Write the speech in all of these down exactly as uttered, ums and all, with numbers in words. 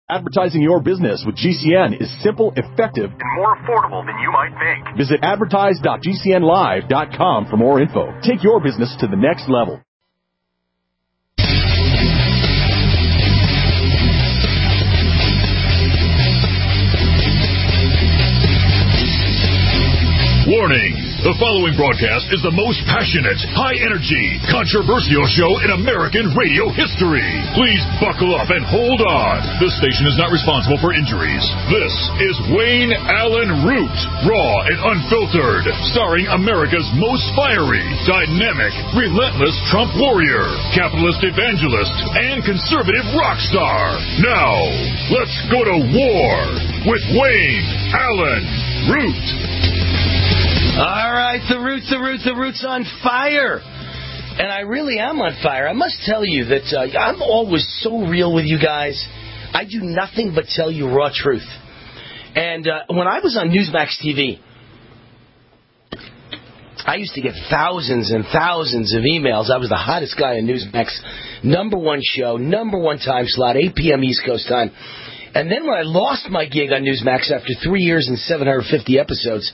Advertising your business with G C N is simple, effective, and more affordable than you might think. Visit advertise dot g c n live dot com for more info. Take your business to the next level. Warning! The following broadcast is the most passionate, high-energy, controversial show in American radio history. Please buckle up and hold on. This station is not responsible for injuries. This is Wayne Allen Root, raw and unfiltered, starring America's most fiery, dynamic, relentless Trump warrior, capitalist evangelist, and conservative rock star. Now, let's go to war with Wayne Allen Root. All right, the Roots, the Roots, the Roots on fire. And I really am on fire. I must tell you that uh, I'm always so real with you guys. I do nothing but tell you raw truth. And uh, when I was on Newsmax T V, I used to get thousands and thousands of emails. I was the hottest guy on Newsmax. Number one show, number one time slot, eight p.m. East Coast time. And then when I lost my gig on Newsmax after three years and seven hundred fifty episodes,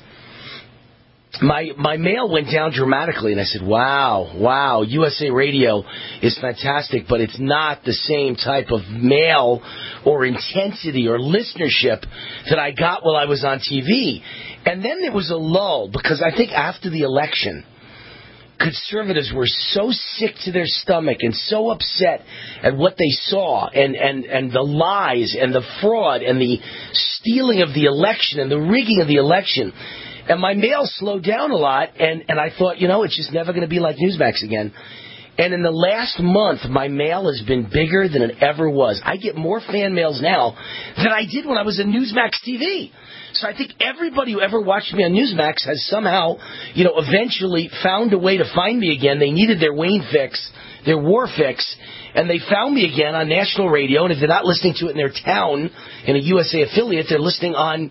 My my mail went down dramatically, and I said, wow, wow, U S A Radio is fantastic, but it's not the same type of mail or intensity or listenership that I got while I was on T V. And then there was a lull, because I think after the election, conservatives were so sick to their stomach and so upset at what they saw and, and, and the lies and the fraud and the stealing of the election and the rigging of the election. And my mail slowed down a lot, and, and I thought, you know, it's just never going to be like Newsmax again. And in the last month, my mail has been bigger than it ever was. I get more fan mails now than I did when I was in Newsmax T V. So I think everybody who ever watched me on Newsmax has somehow, you know, eventually found a way to find me again. They needed their Wayne fix, their war fix, and they found me again on national radio. And if they're not listening to it in their town, in a U S A affiliate, they're listening on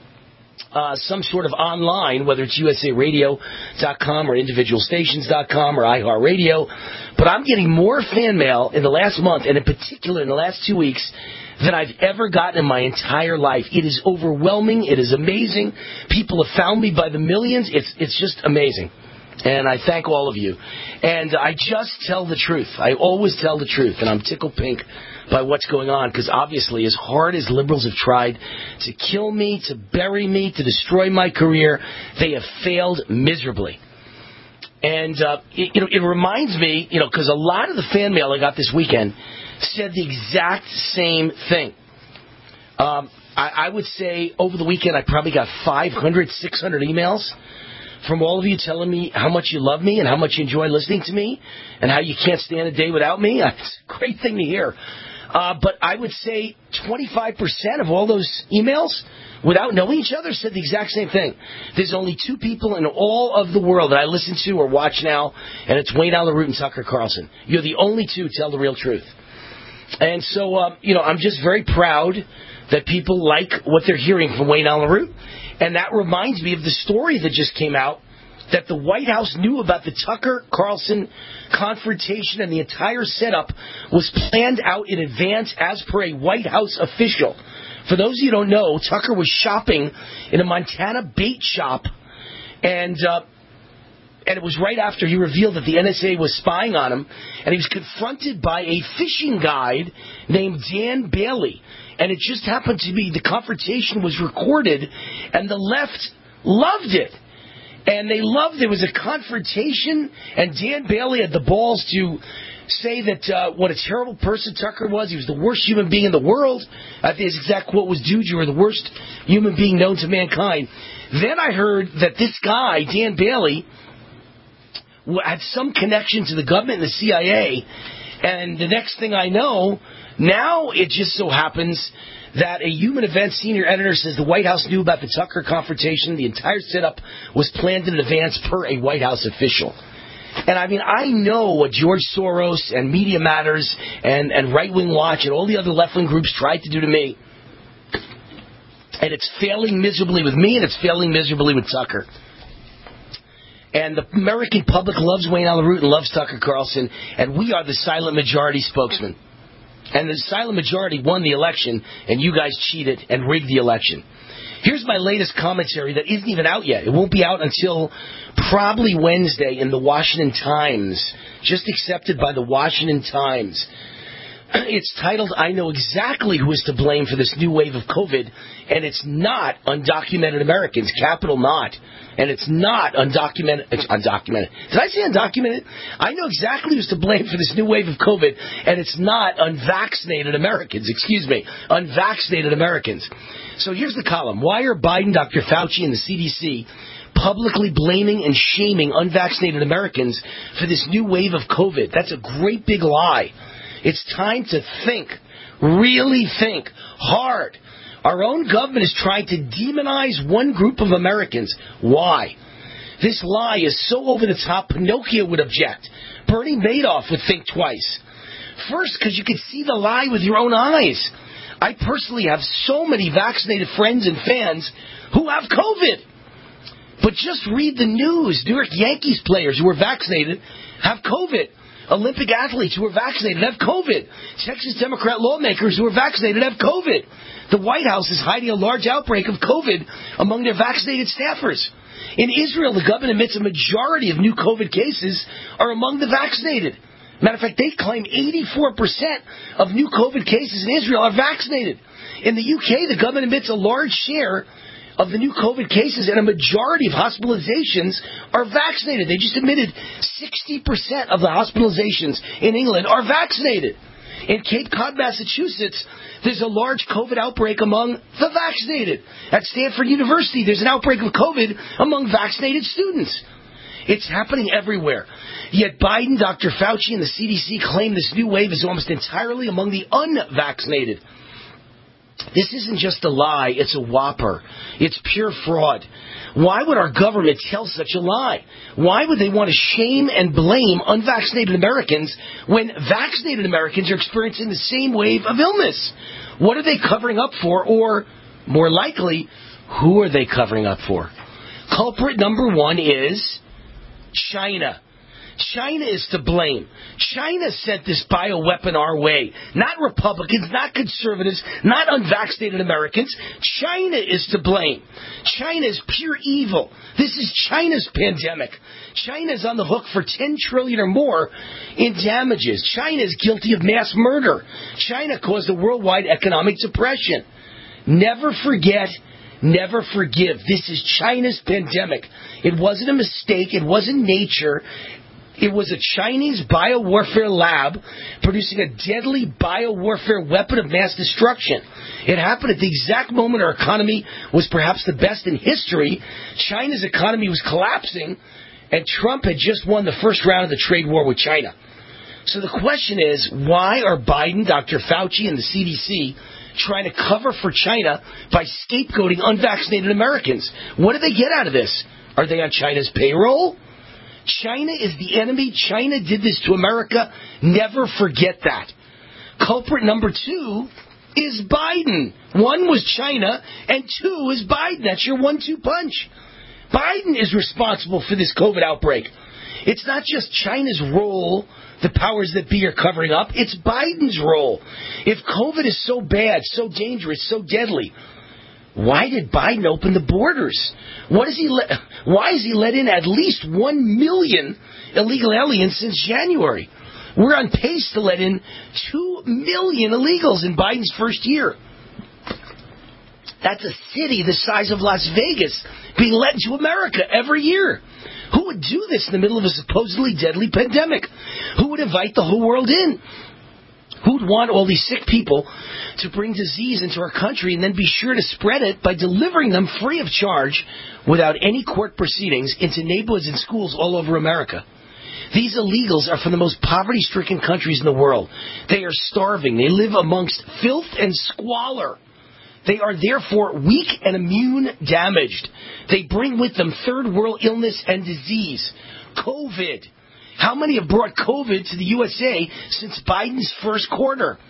Uh, some sort of online, whether it's U S A radio dot com or individual stations dot com or iHeartRadio. But I'm getting more fan mail in the last month, and in particular in the last two weeks, than I've ever gotten in my entire life. It is overwhelming. It is amazing. People have found me by the millions. It's it's just amazing. And I thank all of you. And I just tell the truth. I always tell the truth. And I'm tickled pink by what's going on, because obviously as hard as liberals have tried to kill me, to bury me, to destroy my career, they have failed miserably. And uh, it, you know, it reminds me, you know, because a lot of the fan mail I got this weekend said the exact same thing. Um, I, I would say over the weekend I probably got five hundred, six hundred emails from all of you telling me how much you love me and how much you enjoy listening to me and how you can't stand a day without me. It's a great thing to hear. Uh, but I would say twenty-five percent of all those emails, without knowing each other, said the exact same thing. There's only two people in all of the world that I listen to or watch now, and it's Wayne Allen Root and Tucker Carlson. You're the only two who tell the real truth. And so, um, you know, I'm just very proud that people like what they're hearing from Wayne Allen Root. And that reminds me of the story that just came out, that the White House knew about the Tucker Carlson confrontation, and the entire setup was planned out in advance as per a White House official. For those of you who don't know, Tucker was shopping in a Montana bait shop, and uh, and it was right after he revealed that the N S A was spying on him, and he was confronted by a fishing guide named Dan Bailey. And it just happened to be the confrontation was recorded, and the left loved it. And they loved there was a confrontation, and Dan Bailey had the balls to say that uh, what a terrible person Tucker was. He was the worst human being in the world. I think his exact quote was, "Dude, you are the worst human being known to mankind." Then I heard that this guy, Dan Bailey, had some connection to the government and the C I A. And the next thing I know, now it just so happens that a Human Events senior editor says the White House knew about the Tucker confrontation. The entire setup was planned in advance per a White House official. And, I mean, I know what George Soros and Media Matters and, and Right Wing Watch and all the other left-wing groups tried to do to me. And it's failing miserably with me, and it's failing miserably with Tucker. And the American public loves Wayne Allen Root and loves Tucker Carlson, and we are the silent majority spokesman. And the silent majority won the election, and you guys cheated and rigged the election. Here's my latest commentary that isn't even out yet. It won't be out until probably Wednesday in the Washington Times, just accepted by the Washington Times. It's titled, I Know Exactly Who is to Blame for This New Wave of COVID, and it's not undocumented Americans, capital not. And it's not undocumented, it's undocumented. Did I say undocumented? I know exactly who's to blame for this new wave of COVID, and it's not unvaccinated Americans, excuse me, unvaccinated Americans. So here's the column. Why are Biden, Doctor Fauci, and the C D C publicly blaming and shaming unvaccinated Americans for this new wave of COVID? That's a great big lie. It's time to think, really think hard. Our own government is trying to demonize one group of Americans. Why? This lie is so over the top, Pinocchio would object. Bernie Madoff would think twice. First, because you can see the lie with your own eyes. I personally have so many vaccinated friends and fans who have COVID. But just read the news. New York Yankees players who are vaccinated have COVID. Olympic athletes who are vaccinated have COVID. Texas Democrat lawmakers who are vaccinated have COVID. The White House is hiding a large outbreak of COVID among their vaccinated staffers. In Israel, the government admits a majority of new COVID cases are among the vaccinated. Matter of fact, they claim eighty-four percent of new COVID cases in Israel are vaccinated. In the U K, the government admits a large share of the new COVID cases and a majority of hospitalizations are vaccinated. They just admitted sixty percent of the hospitalizations in England are vaccinated. In Cape Cod, Massachusetts, there's a large COVID outbreak among the vaccinated. At Stanford University, there's an outbreak of COVID among vaccinated students. It's happening everywhere. Yet Biden, Doctor Fauci, and the C D C claim this new wave is almost entirely among the unvaccinated. This isn't just a lie, it's a whopper. It's pure fraud. Why would our government tell such a lie? Why would they want to shame and blame unvaccinated Americans when vaccinated Americans are experiencing the same wave of illness? What are they covering up for? Or, more likely, who are they covering up for? Culprit number one is China. China is to blame. China sent this bioweapon our way. Not Republicans, not conservatives, not unvaccinated Americans. China is to blame. China is pure evil. This is China's pandemic. China is on the hook for ten trillion dollars or more in damages. China is guilty of mass murder. China caused a worldwide economic depression. Never forget, never forgive. This is China's pandemic. It wasn't a mistake. It wasn't nature. It was a Chinese biowarfare lab producing a deadly biowarfare weapon of mass destruction. It happened at the exact moment our economy was perhaps the best in history. China's economy was collapsing, and Trump had just won the first round of the trade war with China. So the question is, why are Biden, Doctor Fauci, and the C D C trying to cover for China by scapegoating unvaccinated Americans? What do they get out of this? Are they on China's payroll? China is the enemy. China did this to America. Never forget that. Culprit number two is Biden. One was China, and two is Biden. That's your one two punch. Biden is responsible for this COVID outbreak. It's not just China's role the powers that be are covering up. It's Biden's role. If COVID is so bad, so dangerous, so deadly, why did Biden open the borders? What is he let, why has he let in at least one million illegal aliens since January? We're on pace to let in two million illegals in Biden's first year. That's a city the size of Las Vegas being let into America every year. Who would do this in the middle of a supposedly deadly pandemic? Who would invite the whole world in? Who'd want all these sick people to bring disease into our country and then be sure to spread it by delivering them free of charge without any court proceedings into neighborhoods and schools all over America? These illegals are from the most poverty-stricken countries in the world. They are starving. They live amongst filth and squalor. They are therefore weak and immune damaged. They bring with them third world illness and disease. COVID. How many have brought COVID to the U S A since Biden's first quarter?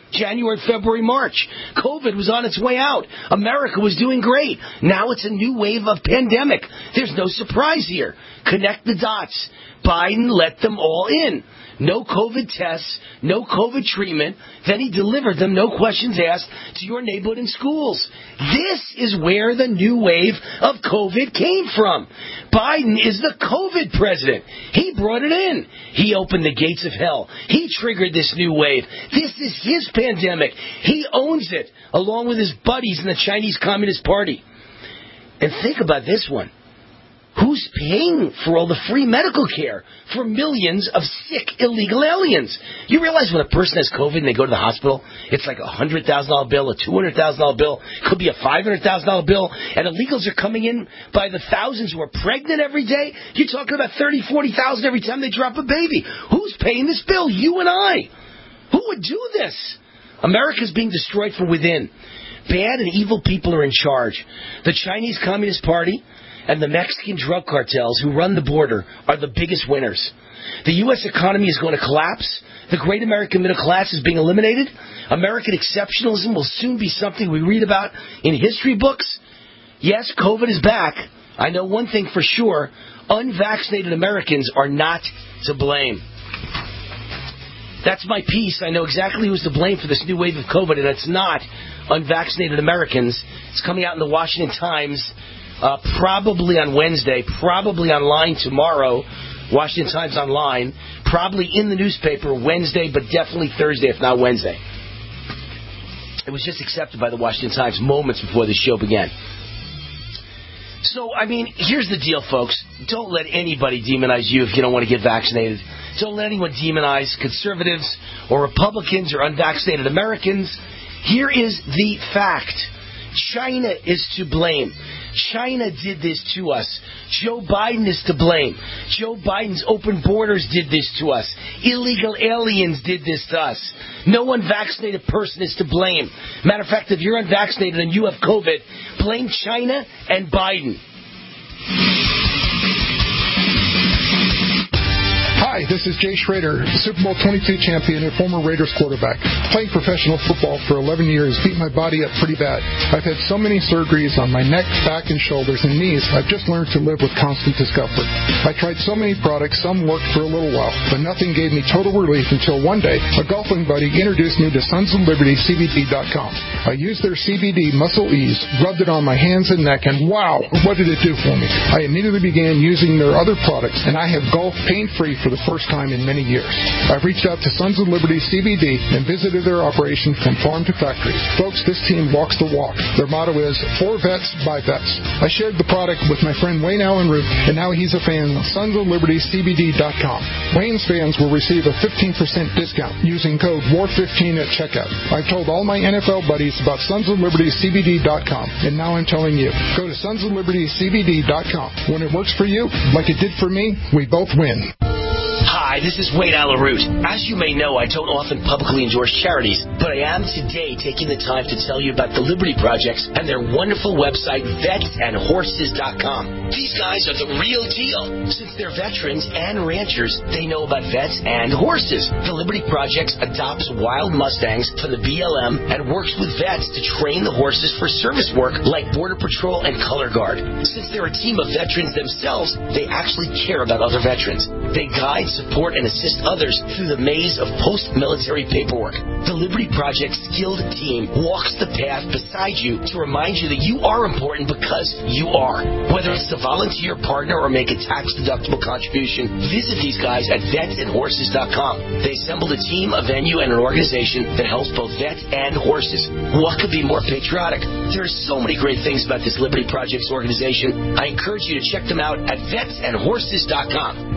January, February, March. COVID was on its way out. America was doing great. Now it's a new wave of pandemic. There's no surprise here. Connect the dots. Biden let them all in. No COVID tests, no COVID treatment. Then he delivered them, no questions asked, to your neighborhood and schools. This is where the new wave of COVID came from. Biden is the COVID president. He brought it in. He opened the gates of hell. He triggered this new wave. This is his pandemic. He owns it, along with his buddies in the Chinese Communist Party. And think about this one. Who's paying for all the free medical care for millions of sick illegal aliens? You realize when a person has COVID and they go to the hospital, it's like a one hundred thousand dollars bill, a two hundred thousand dollars bill, could be a five hundred thousand dollars bill, and illegals are coming in by the thousands who are pregnant every day. You're talking about thirty thousand, forty thousand every time they drop a baby. Who's paying this bill? You and I. Who would do this? America's being destroyed from within. Bad and evil people are in charge. The Chinese Communist Party and the Mexican drug cartels who run the border are the biggest winners. The U S economy is going to collapse. The great American middle class is being eliminated. American exceptionalism will soon be something we read about in history books. Yes, COVID is back. I know one thing for sure. Unvaccinated Americans are not to blame. That's my piece. I know exactly who's to blame for this new wave of COVID, and it's not unvaccinated Americans. It's coming out in the Washington Times. Uh, probably on Wednesday, probably online tomorrow, Washington Times Online, probably in the newspaper Wednesday, but definitely Thursday, if not Wednesday. It was just accepted by the Washington Times moments before the show began. So, I mean, here's the deal, folks. Don't let anybody demonize you if you don't want to get vaccinated. Don't let anyone demonize conservatives or Republicans or unvaccinated Americans. Here is the fact. China is to blame. China did this to us. Joe Biden is to blame. Joe Biden's open borders did this to us. Illegal aliens did this to us. No unvaccinated person is to blame. Matter of fact, if you're unvaccinated and you have COVID, blame China and Biden. Hi, this is Jay Schrader, Super Bowl twenty-two champion and former Raiders quarterback. Playing professional football for eleven years beat my body up pretty bad. I've had so many surgeries on my neck, back, and shoulders and knees, I've just learned to live with constant discomfort. I tried so many products, some worked for a little while, but nothing gave me total relief until one day, a golfing buddy introduced me to Sons of Liberty C B D dot com. I used their C B D Muscle Ease, rubbed it on my hands and neck, and wow, what did it do for me? I immediately began using their other products, and I have golfed pain-free for the first time in many years. I've reached out to Sons of Liberty C B D and visited their operation from farm to factory. Folks, this team walks the walk. Their motto is, for vets, by vets. I shared the product with my friend Wayne Allen Root, and now he's a fan of Sons of Liberty C B D dot com. Wayne's fans will receive a fifteen percent discount using code war fifteen at checkout. I've told all my N F L buddies about Sons of Liberty C B D dot com, and now I'm telling you. Go to Sons of Liberty C B D dot com. When it works for you, like it did for me, we both win. Hi, this is Wade Alaroot. As you may know, I don't often publicly endorse charities, but I am today taking the time to tell you about the Liberty Projects and their wonderful website, vets and horses dot com. These guys are the real deal. Since they're veterans and ranchers, they know about vets and horses. The Liberty Projects adopts wild Mustangs for the B L M and works with vets to train the horses for service work like Border Patrol and Color Guard. Since they're a team of veterans themselves, they actually care about other veterans. They guide, support, and assist others through the maze of post-military paperwork. The Liberty Project skilled team walks the path beside you to remind you that you are important because you are. Whether it's to volunteer, partner, or make a tax-deductible contribution, visit these guys at vets and horses dot com. They assembled a team, a venue, and an organization that helps both vets and horses. What could be more patriotic? There are so many great things about this Liberty Projects organization. I encourage you to check them out at vets and horses dot com.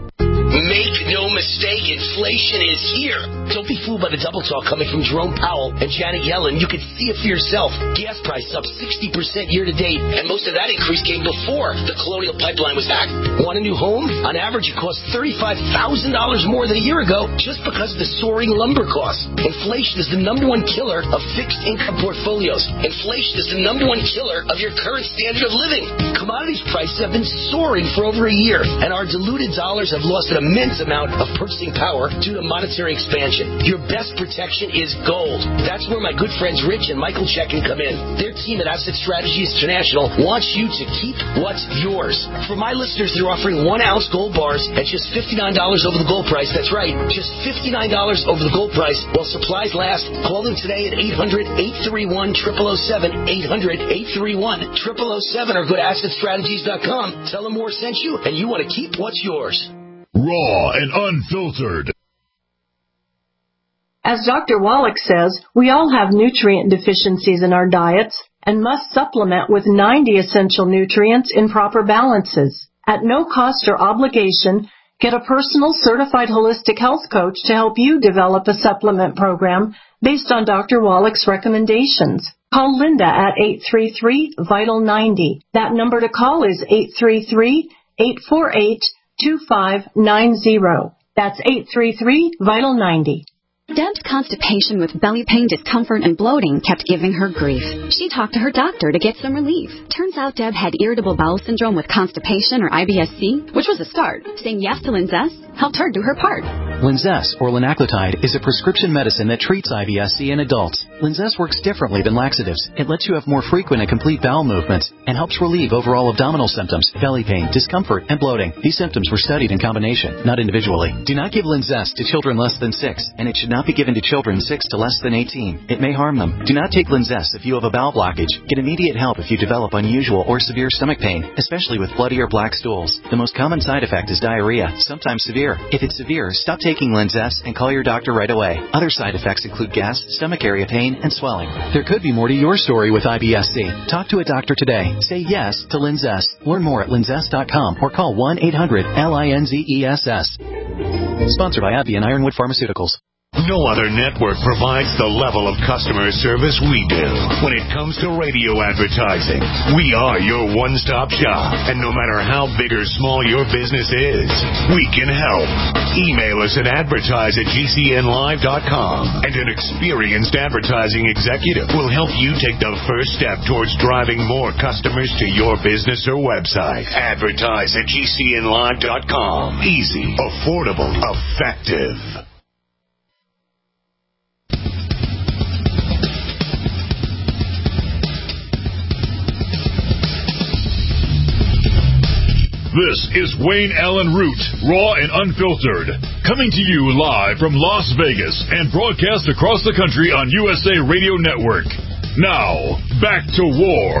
Make no mistake, inflation is here. Don't be fooled by the double talk coming from Jerome Powell and Janet Yellen. You can see it for yourself. Gas prices up sixty percent year to date, and most of that increase came before the Colonial Pipeline was hacked. Want a new home? On average, it costs thirty-five thousand dollars more than a year ago just because of the soaring lumber costs. Inflation is the number one killer of fixed income portfolios. Inflation is the number one killer of your current standard of living. Commodities prices have been soaring for over a year, and our diluted dollars have lost an immense amount of purchasing power due to monetary expansion. Your best protection is gold. That's where my good friends Rich and Michael Check can come in. Their team at Asset Strategies International wants you to keep what's yours. For my listeners, they're offering one ounce gold bars at just fifty-nine dollars over the gold price. That's right, just fifty-nine dollars over the gold price while supplies last. Call them today at eight hundred, eight three one, zero zero zero seven, eight hundred, eight three one, zero zero zero seven, or go to asset strategies dot com. Tell them Moore sent you, and you want to keep what's yours. Raw and unfiltered. As Doctor Wallach says, we all have nutrient deficiencies in our diets and must supplement with ninety essential nutrients in proper balances. At no cost or obligation, get a personal certified holistic health coach to help you develop a supplement program based on Doctor Wallach's recommendations. Call Linda at eight three three, vital ninety. That number to call is eight three three, eight four eight, two five nine zero. That's eight three three, vital ninety. Deb's constipation with belly pain, discomfort, and bloating kept giving her grief. She talked to her doctor to get some relief. Turns out Deb had irritable bowel syndrome with constipation, or I B S C, which was a start. Saying yes to Linzess helped her do her part. Linzess, or linaclotide, is a prescription medicine that treats I B S C in adults. Linzess works differently than laxatives. It lets you have more frequent and complete bowel movements and helps relieve overall abdominal symptoms, belly pain, discomfort, and bloating. These symptoms were studied in combination, not individually. Do not give Linzess to children less than six, and it should not be given to children six to less than eighteen. It may harm them. Do not take Linzess if you have a bowel blockage. Get immediate help if you develop unusual or severe stomach pain, especially with bloody or black stools. The most common side effect is diarrhea, sometimes severe. If it's severe, stop taking Linzess and call your doctor right away. Other side effects include gas, stomach area pain, and swelling. There could be more to your story with I B S C. Talk to a doctor today. Say yes to Linzess. Learn more at linzess dot com or call one eight hundred L I N Z E S S. Sponsored by AbbVie and Ironwood Pharmaceuticals. No other network provides the level of customer service we do. When it comes to radio advertising, we are your one-stop shop. And no matter how big or small your business is, we can help. Email us at advertise at G C N live dot com, and an experienced advertising executive will help you take the first step towards driving more customers to your business or website. Advertise at G C N live dot com. Easy, affordable, effective. This is Wayne Allen Root, raw and unfiltered, coming to you live from Las Vegas and broadcast across the country on U S A Radio Network. Now, back to war.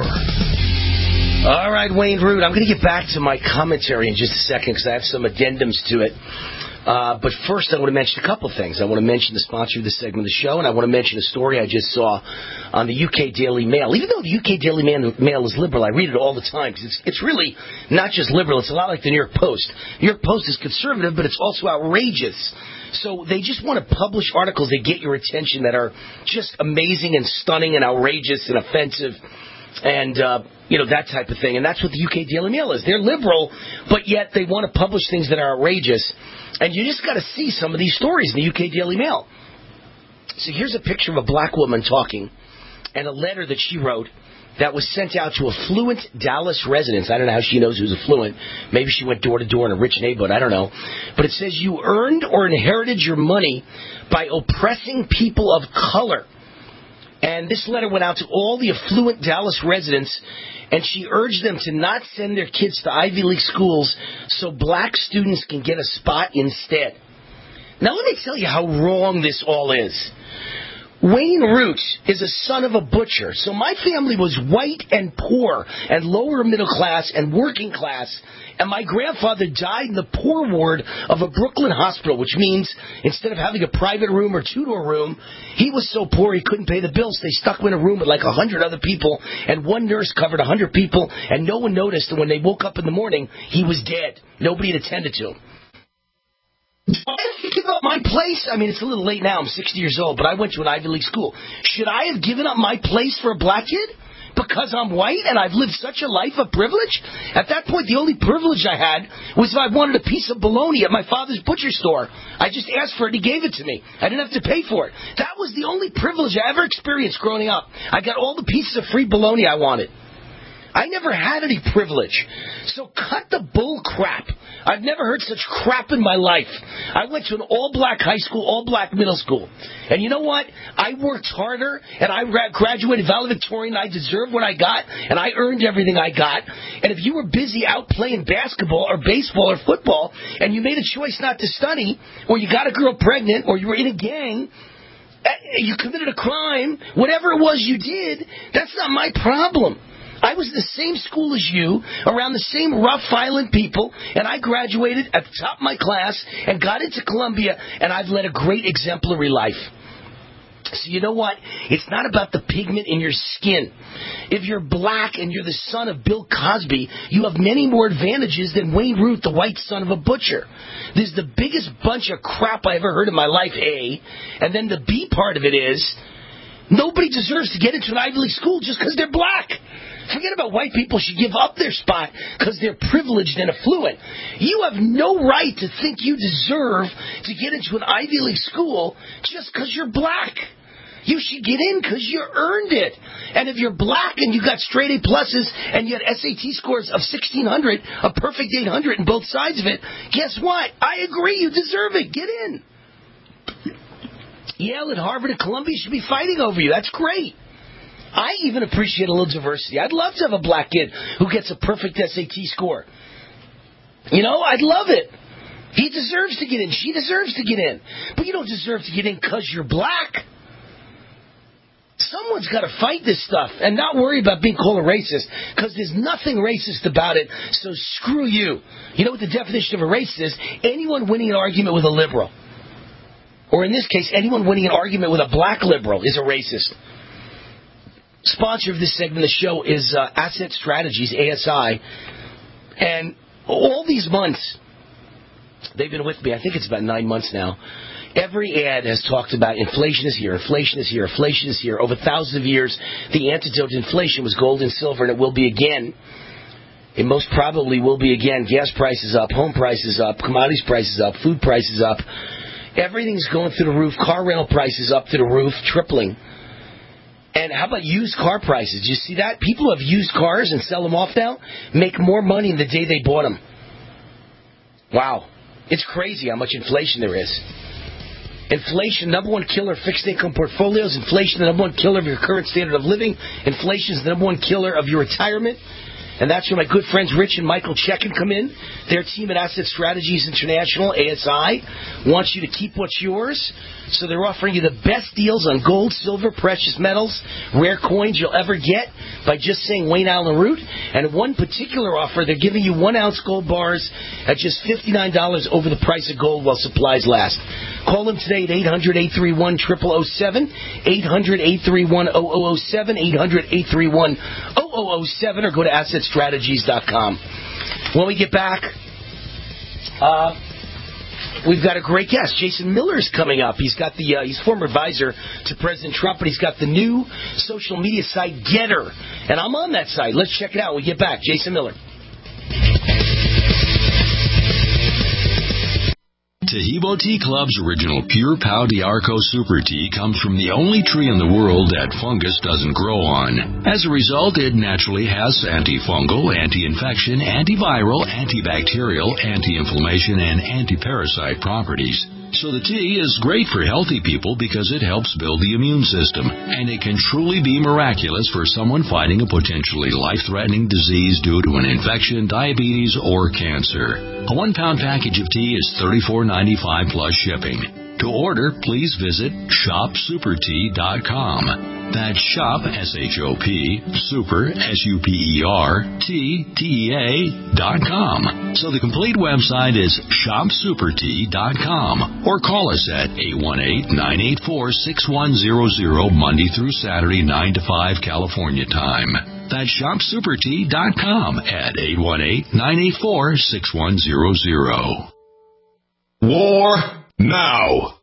All right, Wayne Root, I'm going to get back to my commentary in just a second because I have some addendums to it. Uh, but first, I want to mention a couple things. I want to mention the sponsor of this segment of the show, and I want to mention a story I just saw on the U K Daily Mail. Even though the U K Daily Mail is liberal, I read it all the time because it's, it's really not just liberal. It's a lot like the New York Post. New York Post is conservative, but it's also outrageous. So they just want to publish articles that get your attention that are just amazing and stunning and outrageous and offensive and, uh, you know, that type of thing. And that's what the U K Daily Mail is. They're liberal, but yet they want to publish things that are outrageous. And you just got to see some of these stories in the U K Daily Mail. So here's a picture of a black woman talking and a letter that she wrote that was sent out to affluent Dallas residents. I don't know how she knows who's affluent. Maybe she went door to door in a rich neighborhood. I don't know. But it says, you earned or inherited your money by oppressing people of color. And this letter went out to all the affluent Dallas residents, and she urged them to not send their kids to Ivy League schools so black students can get a spot instead. Now let me tell you how wrong this all is. Wayne Root is a son of a butcher, so my family was white and poor and lower middle class and working class, and my grandfather died in the poor ward of a Brooklyn hospital, which means instead of having a private room or two-door room, he was so poor he couldn't pay the bills. They stuck him in a room with like a hundred other people, and one nurse covered a hundred people, and no one noticed, and when they woke up in the morning, he was dead. Nobody had attended to him. Should I have given up my place? I mean, it's a little late now. I'm sixty years old, but I went to an Ivy League school. Should I have given up my place for a black kid? Because I'm white and I've lived such a life of privilege? At that point, the only privilege I had was if I wanted a piece of bologna at my father's butcher store. I just asked for it, he gave it to me. I didn't have to pay for it. That was the only privilege I ever experienced growing up. I got all the pieces of free bologna I wanted. I never had any privilege. So cut the bull crap. I've never heard such crap in my life. I went to an all-black high school, all-black middle school. And you know what? I worked harder, and I graduated valedictorian, and I deserved what I got, and I earned everything I got. And if you were busy out playing basketball or baseball or football, and you made a choice not to study, or you got a girl pregnant, or you were in a gang, you committed a crime, whatever it was you did, that's not my problem. I was in the same school as you, around the same rough, violent people, and I graduated at the top of my class and got into Columbia, and I've led a great exemplary life. So you know what? It's not about the pigment in your skin. If you're black and you're the son of Bill Cosby, you have many more advantages than Wayne Root, the white son of a butcher. This is the biggest bunch of crap I ever heard in my life, A. And then the B part of it is, nobody deserves to get into an Ivy League school just because they're black. Forget about white people should give up their spot because they're privileged and affluent. You have no right to think you deserve to get into an Ivy League school just because you're black. You should get in because you earned it. And if you're black and you got straight A pluses and you had S A T scores of sixteen hundred, a perfect eight hundred in both sides of it, guess what? I agree, you deserve it. Get in. Yale and Harvard and Columbia should be fighting over you. That's great. I even appreciate a little diversity. I'd love to have a black kid who gets a perfect S A T score. You know, I'd love it. He deserves to get in. She deserves to get in. But you don't deserve to get in because you're black. Someone's got to fight this stuff and not worry about being called a racist because there's nothing racist about it, so screw you. You know what the definition of a racist is? Anyone winning an argument with a liberal. Or in this case, anyone winning an argument with a black liberal is a racist. Sponsor of this segment of the show is uh, Asset Strategies, A S I. And all these months, they've been with me. I think it's about nine months now. Every ad has talked about inflation is here, inflation is here, inflation is here. Over thousands of years, the antidote to inflation was gold and silver, and it will be again. It most probably will be again. Gas prices up, home prices up, commodities prices up, food prices up. Everything's going through the roof. Car rental prices up to the roof, tripling. And how about used car prices? You see that? People who have used cars and sell them off now make more money than the day they bought them. Wow. It's crazy how much inflation there is. Inflation, number one killer of fixed income portfolios. Inflation, the number one killer of your current standard of living. Inflation is the number one killer of your retirement. And that's where my good friends Rich and Michael Checkin come in. Their team at Asset Strategies International, A S I, wants you to keep what's yours. So they're offering you the best deals on gold, silver, precious metals, rare coins you'll ever get by just saying Wayne Allen Root. And one particular offer, they're giving you one ounce gold bars at just fifty-nine dollars over the price of gold while supplies last. Call them today at eight hundred, eight three one, zero zero zero seven, eight hundred, eight three one, zero zero zero seven, eight hundred, eight three one, zero zero zero seven, or go to asset strategies dot com. When we get back, uh, we've got a great guest. Jason Miller's coming up. He's got the uh, he's former advisor to President Trump, but he's got the new social media site Getter, and I'm on that site. Let's check it out when we get back. Jason Miller. Taheebo Tea Club's original Pure Pau D'Arco Super Tea comes from the only tree in the world that fungus doesn't grow on. As a result, it naturally has antifungal, anti-infection, antiviral, antibacterial, anti-inflammation, and anti-parasite properties. So the tea is great for healthy people because it helps build the immune system, and it can truly be miraculous for someone fighting a potentially life-threatening disease due to an infection, diabetes, or cancer. A one-pound package of tea is thirty-four ninety-five plus shipping. To order, please visit shop super tea dot com. That's shop, S H O P, super, S U P E R, T, T E A, dot com. So the complete website is shop super tea dot com. Or call us at eight one eight, nine eight four, six one zero zero, Monday through Saturday, nine to five, California time. That's shop super tea dot com at eight one eight, nine eight four, six one zero zero. War now.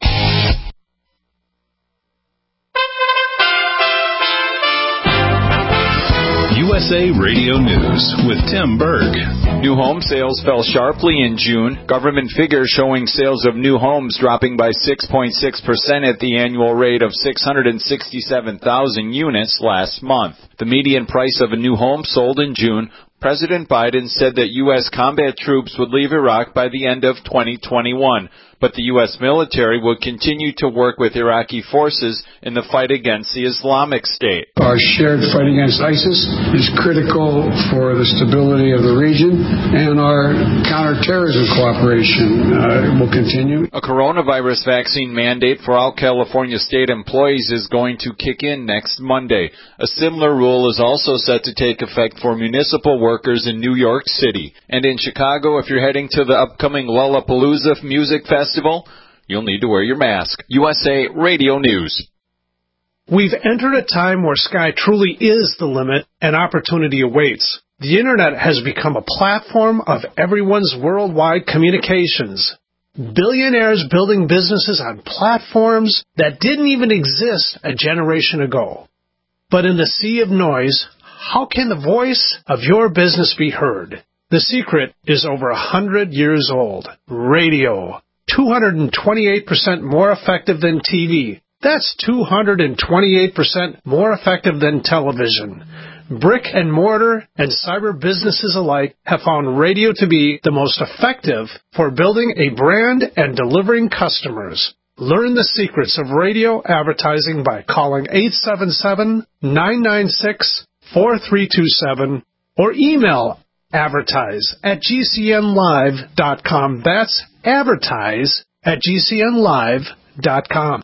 You U S A Radio News with Tim Berg. New home sales fell sharply in June. Government figures showing sales of new homes dropping by six point six percent at the annual rate of six hundred sixty-seven thousand units last month. The median price of a new home sold in June, President Biden said that U S combat troops would leave Iraq by the end of twenty twenty-one, but the U S military will continue to work with Iraqi forces in the fight against the Islamic State. Our shared fight against ISIS is critical for the stability of the region, and our counterterrorism cooperation uh, will continue. A coronavirus vaccine mandate for all California state employees is going to kick in next Monday. A similar rule is also set to take effect for municipal workers in New York City. And in Chicago, if you're heading to the upcoming Lollapalooza Music Festival, you'll need to wear your mask. U S A Radio News. We've entered a time where sky truly is the limit and opportunity awaits. The Internet has become a platform of everyone's worldwide communications. Billionaires building businesses on platforms that didn't even exist a generation ago. But in the sea of noise, how can the voice of your business be heard? The secret is over a hundred years old. Radio. two hundred twenty-eight percent more effective than T V. That's two hundred twenty-eight percent more effective than television. Brick and mortar and cyber businesses alike have found radio to be the most effective for building a brand and delivering customers. Learn the secrets of radio advertising by calling eight seven seven, nine nine six, four three two seven or email advertise at g c n live dot com. That's advertise at g c n live dot com.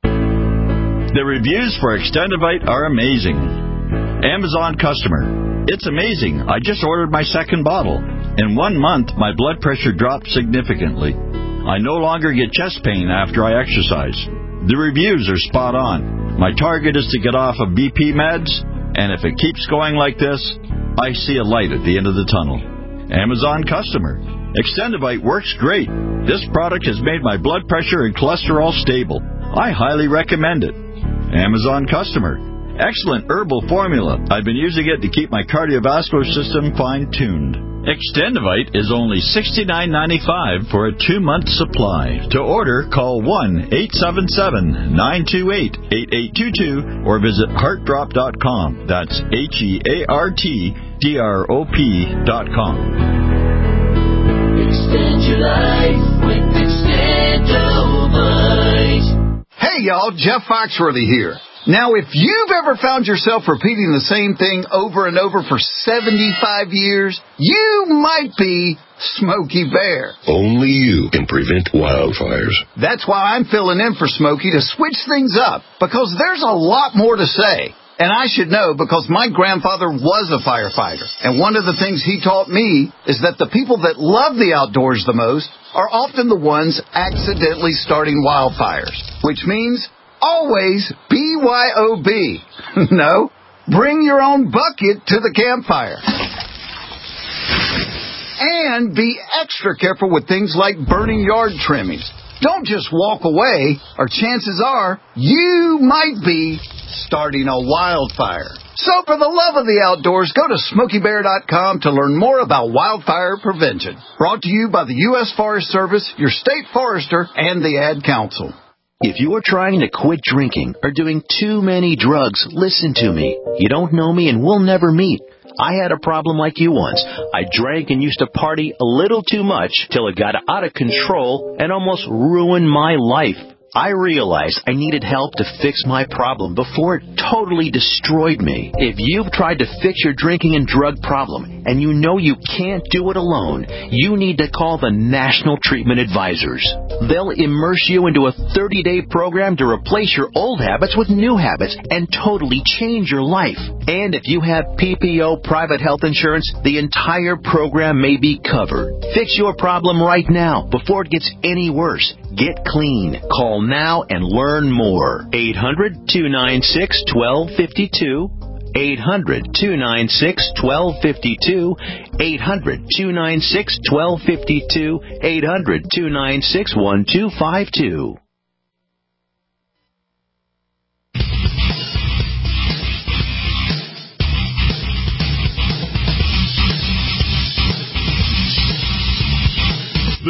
The reviews for Extendivite are amazing. Amazon customer. It's amazing. I just ordered my second bottle. In one month, my blood pressure dropped significantly. I no longer get chest pain after I exercise. The reviews are spot on. My target is to get off of B P meds, and if it keeps going like this, I see a light at the end of the tunnel. Amazon customer. Extendivite works great. This product has made my blood pressure and cholesterol stable. I highly recommend it. Amazon customer. Excellent herbal formula. I've been using it to keep my cardiovascular system fine-tuned. Extendivite is only sixty-nine ninety-five for a two-month supply. To order, call one eight seven seven, nine two eight, eight eight two two or visit heart drop dot com. That's H E A R T D R O P dot com. Extend your life with Extendivite. Hey, y'all, Jeff Foxworthy here. Now, if you've ever found yourself repeating the same thing over and over for seventy-five years, you might be Smokey Bear. Only you can prevent wildfires. That's why I'm filling in for Smokey to switch things up, because there's a lot more to say. And I should know because my grandfather was a firefighter. And one of the things he taught me is that the people that love the outdoors the most are often the ones accidentally starting wildfires, which means always B Y O B. No, bring your own bucket to the campfire. And be extra careful with things like burning yard trimmings. Don't just walk away, or chances are you might be starting a wildfire. So for the love of the outdoors, go to smokey bear dot com to learn more about wildfire prevention. Brought to you by the U S Forest Service, your state forester, and the Ad Council. If you're trying to quit drinking or doing too many drugs, listen to me. You don't know me and we'll never meet. I had a problem like you once. I drank and used to party a little too much till it got out of control and almost ruined my life. I realized I needed help to fix my problem before it totally destroyed me. If you've tried to fix your drinking and drug problem and you know you can't do it alone, you need to call the National Treatment Advisors. They'll immerse you into a thirty-day program to replace your old habits with new habits and totally change your life. And if you have P P O private health insurance, the entire program may be covered. Fix your problem right now before it gets any worse. Get clean. Call now and learn more. eight hundred, two nine six, one two five two. eight hundred, two nine six, one two five two. eight hundred, two nine six, one two five two. eight hundred, two nine six, one two five two.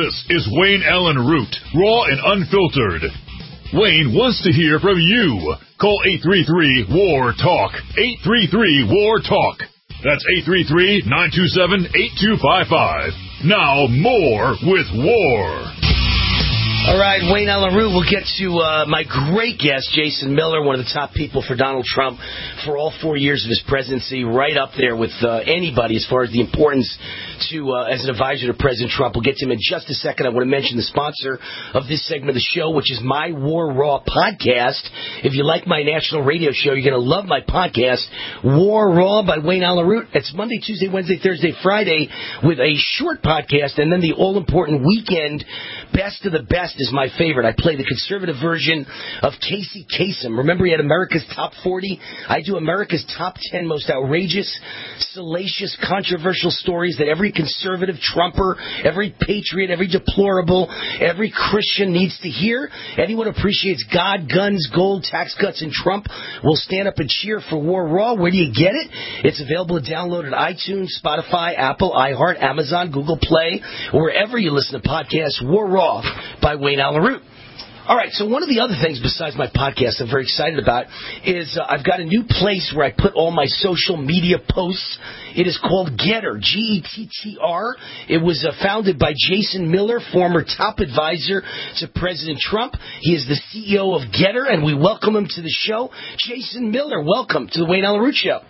This is Wayne Allen Root, raw and unfiltered. Wayne wants to hear from you. Call eight three three, W A R, TALK. eight three three, W A R, TALK. That's eight three three, nine two seven, eight two five five. Now more with War. All right, Wayne Allen Root. We'll get to uh, my great guest, Jason Miller, one of the top people for Donald Trump for all four years of his presidency, right up there with uh, anybody as far as the importance to uh, as an advisor to President Trump. We'll get to him in just a second. I want to mention the sponsor of this segment of the show, which is My War Raw podcast. If you like my national radio show, you're going to love my podcast, War Raw by Wayne Allen Root. It's Monday, Tuesday, Wednesday, Thursday, Friday with a short podcast, and then the all-important weekend Best of the Best is my favorite. I play the conservative version of Casey Kasem. Remember he had America's Top forty? I do America's Top ten most outrageous, salacious, controversial stories that every conservative Trumper, every patriot, every deplorable, every Christian needs to hear. Anyone who appreciates God, guns, gold, tax cuts, and Trump will stand up and cheer for War Raw. Where do you get it? It's available to download at iTunes, Spotify, Apple, iHeart, Amazon, Google Play, wherever you listen to podcasts. War Raw by Wayne Allen Root. All right, so one of the other things besides my podcast I'm very excited about is uh, I've got a new place where I put all my social media posts. It is called Getter, G E T T R. It was uh, founded by Jason Miller, former top advisor to President Trump. He is the C E O of Getter, and we welcome him to the show. Jason Miller, welcome to the Wayne Allen Root Show.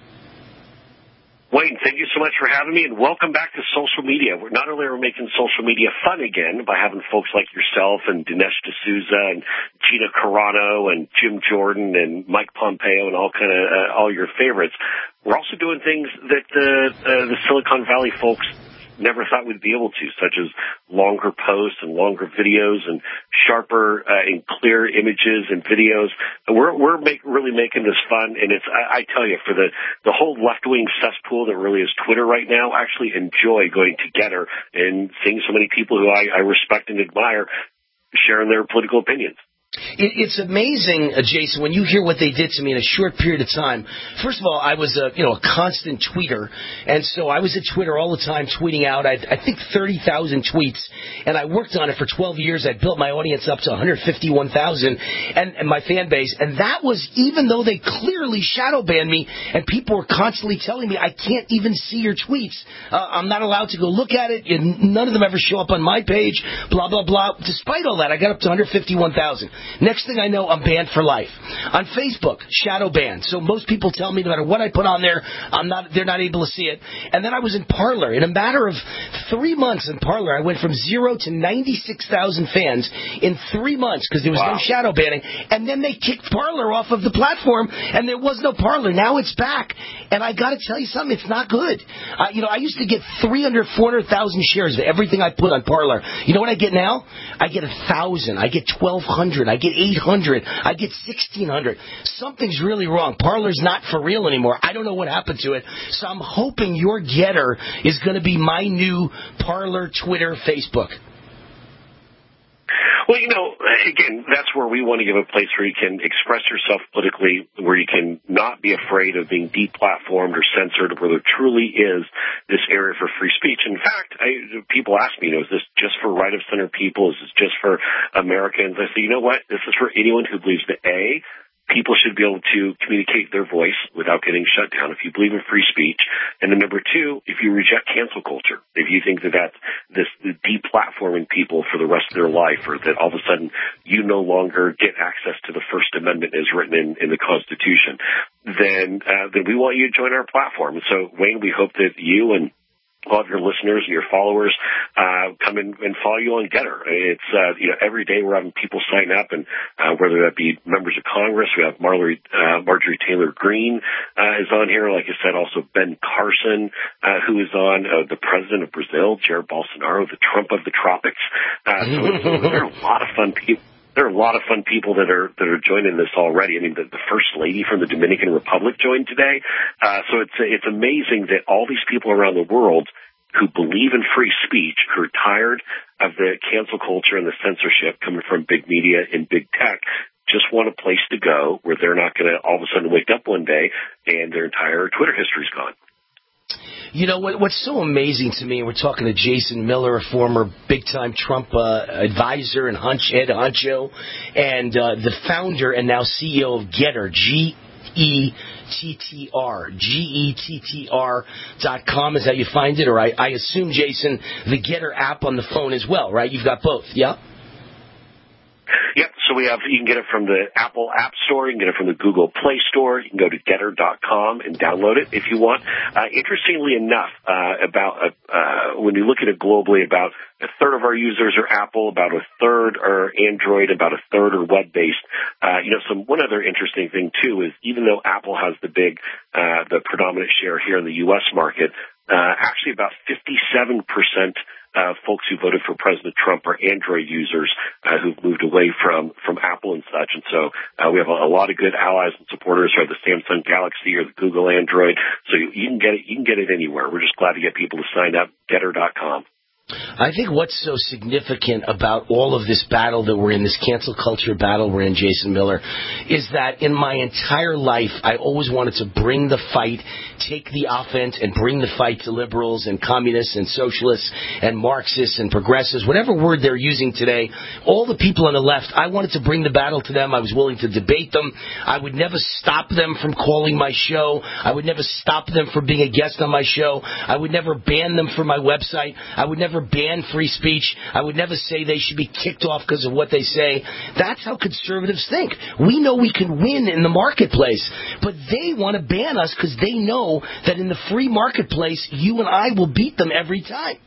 Wayne, thank you so much for having me, and welcome back to social media. We're not only are we making social media fun again by having folks like yourself and Dinesh D'Souza and Gina Carano and Jim Jordan and Mike Pompeo and all kind of uh, all your favorites. We're also doing things that uh, uh, the Silicon Valley folks never thought we'd be able to, such as longer posts and longer videos and sharper uh, and clear images and videos. We're we're make, really making this fun, and it's I, I tell you, for the the whole left wing cesspool that really is Twitter right now, I actually enjoy going together and seeing so many people who I, I respect and admire sharing their political opinions. It, it's amazing, uh, Jason, when you hear what they did to me in a short period of time. First of all, I was a you know a constant tweeter, and so I was at Twitter all the time, tweeting out. I, I think thirty thousand tweets, and I worked on it for twelve years. I built my audience up to one hundred fifty-one thousand, and, and my fan base. And that was even though they clearly shadow banned me, and people were constantly telling me I can't even see your tweets. Uh, I'm not allowed to go look at it. None of them ever show up on my page. Blah blah blah. Despite all that, I got up to one hundred fifty-one thousand. Next thing I know, I'm banned for life. On Facebook, shadow banned. So most people tell me no matter what I put on there, I'm not. They're not able to see it. And then I was in Parler. In a matter of three months in Parler, I went from zero to ninety-six thousand fans in three months because there was wow. no shadow banning. And then they kicked Parler off of the platform, and there was no Parler. Now it's back. And I got to tell you something, it's not good. Uh, you know, I used to get three hundred, four hundred thousand shares of everything I put on Parler. You know what I get now? I get one thousand. I get twelve hundred. I get eight hundred. I get sixteen hundred. Something's really wrong. Parler's not for real anymore. I don't know what happened to it. So I'm hoping your Getter is going to be my new Parler, Twitter, Facebook. Well, you know, again, that's where we want to give a place where you can express yourself politically, where you can not be afraid of being deplatformed or censored, where there truly is this area for free speech. In fact, I, people ask me, you know, is this just for right-of-center people? Is this just for Americans? I say, you know what? This is for anyone who believes that, A, people should be able to communicate their voice without getting shut down if you believe in free speech. And then number two, if you reject cancel culture, if you think that that's this deplatforming people for the rest of their life, or that all of a sudden you no longer get access to the First Amendment as written in, in the Constitution, then, uh, then we want you to join our platform. And so, Wayne, we hope that you and all of your listeners and your followers uh come in and follow you on Getter. It's uh you know every day we're having people sign up, and uh, whether that be members of Congress, we have Marjorie uh, Marjorie Taylor Greene uh, is on here. Like I said, also Ben Carson, uh, who is on, uh, the president of Brazil, Jair Bolsonaro, the Trump of the tropics. Uh, so there are a lot of fun people. There are a lot of fun people that are that are joining this already. I mean, the, the First Lady from the Dominican Republic joined today. Uh, so it's it's amazing that all these people around the world who believe in free speech, who are tired of the cancel culture and the censorship coming from big media and big tech, just want a place to go where they're not going to all of a sudden wake up one day and their entire Twitter history is gone. You know, what, what's so amazing to me, we're talking to Jason Miller, a former big-time Trump uh, advisor and hunch head honcho, and uh, the founder and now C E O of Getter, G E T T R, G E T T R dot com is how you find it, or I, I assume, Jason, the Getter app on the phone as well, right? You've got both, yeah? Yep, so we have, you can get it from the Apple App Store, you can get it from the Google Play Store, you can go to getter dot com and download it if you want. Uh, interestingly enough, uh, about, uh, uh, when you look at it globally, about a third of our users are Apple, about a third are Android, about a third are web-based. Uh, you know, some, one other interesting thing too is even though Apple has the big, uh, the predominant share here in the U S market, uh, actually about fifty-seven percent Uh, folks who voted for President Trump are Android users uh, who've moved away from, from Apple and such. And so uh, we have a, a lot of good allies and supporters who are the Samsung Galaxy or the Google Android. So you, you can get it. You can get it anywhere. We're just glad to get people to sign up. getter dot com. I think what's so significant about all of this battle that we're in, this cancel culture battle we're in, Jason Miller, is that in my entire life, I always wanted to bring the fight, take the offense, and bring the fight to liberals and communists and socialists and Marxists and progressives, whatever word they're using today. All the people on the left, I wanted to bring the battle to them. I was willing to debate them. I would never stop them from calling my show. I would never stop them from being a guest on my show. I would never ban them from my website. I would never ban free speech. I would never say they should be kicked off because of what they say. That's how conservatives think. We know we can win in the marketplace, but they want to ban us because they know that in the free marketplace, you and I will beat them every time.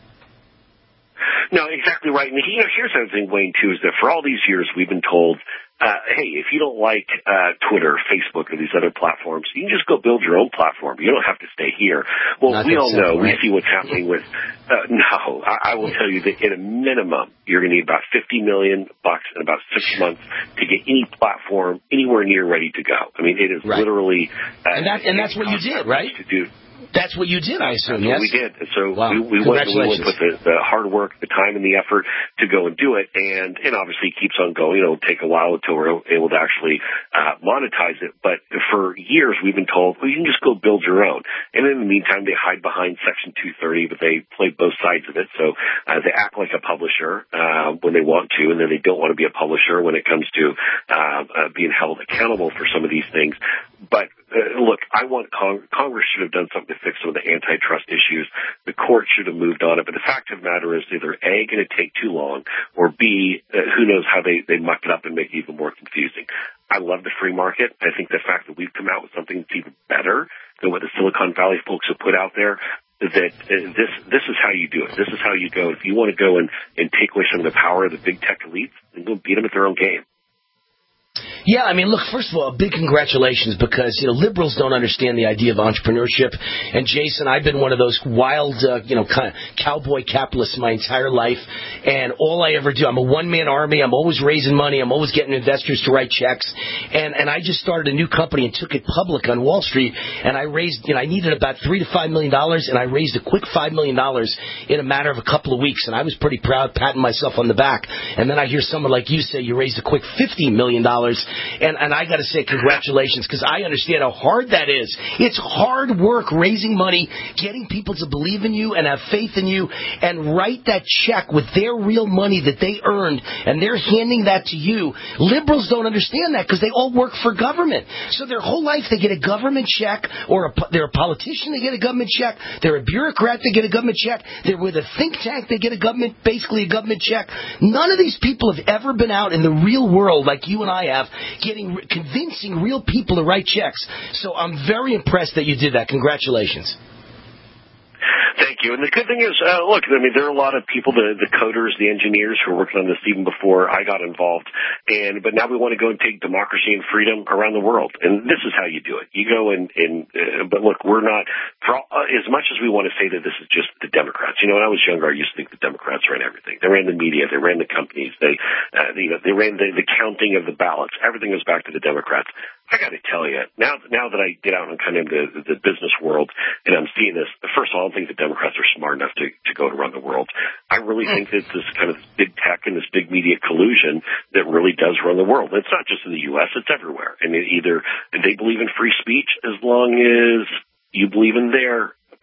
No, exactly right. And you know, here's the other thing, Wayne, too, is that for all these years we've been told, uh, hey, if you don't like uh, Twitter, Facebook, or these other platforms, you can just go build your own platform. You don't have to stay here. Well, Not we all simple, know. Right? We see what's happening with. Uh, no, I, I will tell you that at a minimum, you're going to need about fifty million bucks in about six months to get any platform anywhere near ready to go. I mean, it is right. literally. Uh, and that and that's what you did, right? To do. That's what you did, I assume, That's yes? what we did. And so wow. we, we went, we went with the, the hard work, the time, and the effort to go and do it. And, and obviously it keeps on going. It'll take a while until we're able to actually uh, monetize it. But for years we've been told, well, you can just go build your own. And in the meantime, they hide behind Section two thirty, but they play both sides of it. So uh, they act like a publisher uh, when they want to, and then they don't want to be a publisher when it comes to uh, uh, being held accountable for some of these things. But uh, look, I want Cong- Congress should have done something to fix some of the antitrust issues. The court should have moved on it. But the fact of the matter is either A, going to take too long, or B, uh, who knows how they, they muck it up and make it even more confusing. I love the free market. I think the fact that we've come out with something that's even better than what the Silicon Valley folks have put out there, that uh, this this is how you do it. This is how you go. If you want to go and, and take away some of the power of the big tech elites, then go beat them at their own game. Yeah, I mean, look, first of all, big congratulations because, you know, liberals don't understand the idea of entrepreneurship. And, Jason, I've been one of those wild, uh, you know, kind of cowboy capitalists my entire life. And all I ever do, I'm a one-man army. I'm always raising money. I'm always getting investors to write checks. And, and I just started a new company and took it public on Wall Street. And I raised, you know, I needed about three to five million dollars, and I raised a quick five million dollars in a matter of a couple of weeks. And I was pretty proud, patting myself on the back. And then I hear someone like you say you raised a quick fifty million dollars. And, and I got to say congratulations because I understand how hard that is. It's hard work raising money, getting people to believe in you and have faith in you and write that check with their real money that they earned, and they're handing that to you. Liberals don't understand that because they all work for government. So their whole life they get a government check, or a, they're a politician, they get a government check. They're a bureaucrat, they get a government check. They're with a think tank, they get a government, basically a government check. None of these people have ever been out in the real world like you and I have, getting convincing real people to write checks. So I'm very impressed that you did that. Congratulations. Thank you. And the good thing is, uh, look, I mean, there are a lot of people, the, the coders, the engineers who were working on this even before I got involved. And, but now we want to go and take democracy and freedom around the world. And this is how you do it. You go and, and uh, but look, we're not, for all, uh, as much as we want to say that this is just the Democrats. You know, when I was younger, I used to think the Democrats ran everything. They ran the media. They ran the companies. They, uh, you know, they ran the, the counting of the ballots. Everything goes back to the Democrats. I got to tell you, now now that I get out and kind of into the, the business world and I'm seeing this, first of all, I don't think the Democrats are smart enough to, to go to run the world. I really think that this kind of big tech and this big media collusion that really does run the world. It's not just in the U S, it's everywhere. And it either they believe in free speech as long as you believe in their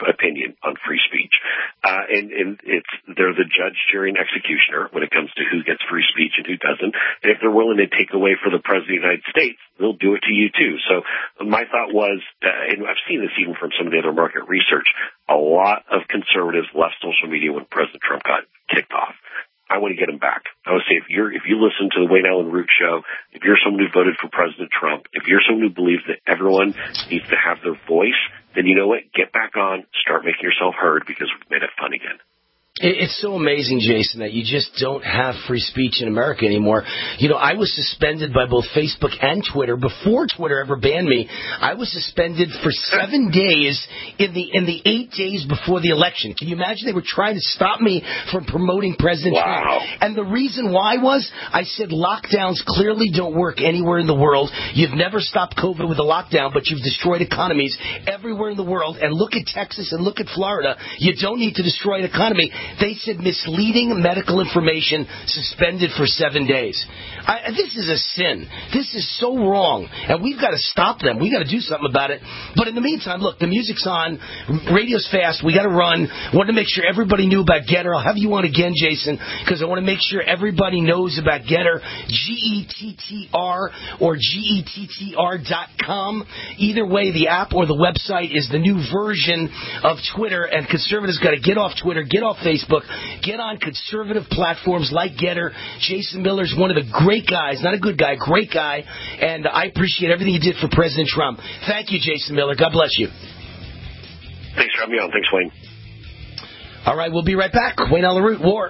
opinion on free speech. Uh, and, and it's, they're the judge, jury, and executioner when it comes to who gets free speech and who doesn't. And if they're willing to take away for the President of the United States, they'll do it to you too. So my thought was, uh, and I've seen this even from some of the other market research, a lot of conservatives left social media when President Trump got kicked off. I want to get him back. I would say if you're, if you listen to the Wayne Allen Root show, if you're someone who voted for President Trump, if you're someone who believes that everyone needs to have their voice, then you know what? Get back on, start making yourself heard, because we've made it fun again. It's so amazing, Jason, that you just don't have free speech in America anymore. You know, I was suspended by both Facebook and Twitter before Twitter ever banned me. I was suspended for seven days in the in the eight days before the election. Can you imagine? They were trying to stop me from promoting President wow. Trump. And the reason why was I said lockdowns clearly don't work anywhere in the world. You've never stopped COVID with a lockdown, but you've destroyed economies everywhere in the world. And look at Texas and look at Florida. You don't need to destroy an economy. They said misleading medical information, suspended for seven days. I, this is a sin. This is so wrong. And we've got to stop them. We've got to do something about it. But in the meantime, look, the music's on. Radio's fast. We got to run. Wanted to make sure everybody knew about Getter. I'll have you on again, Jason, because I want to make sure everybody knows about Getter. G E T T R or G E T T R dot com. Either way, the app or the website is the new version of Twitter, and conservatives got to get off Twitter, get off Facebook, get on conservative platforms like Getter. Jason Miller's one of the great guys, not a good guy, great guy, and I appreciate everything you did for President Trump. Thank you, Jason Miller. God bless you. Thanks for having me on. Thanks, Wayne. All right, we'll be right back. Wayne Allen Root, War.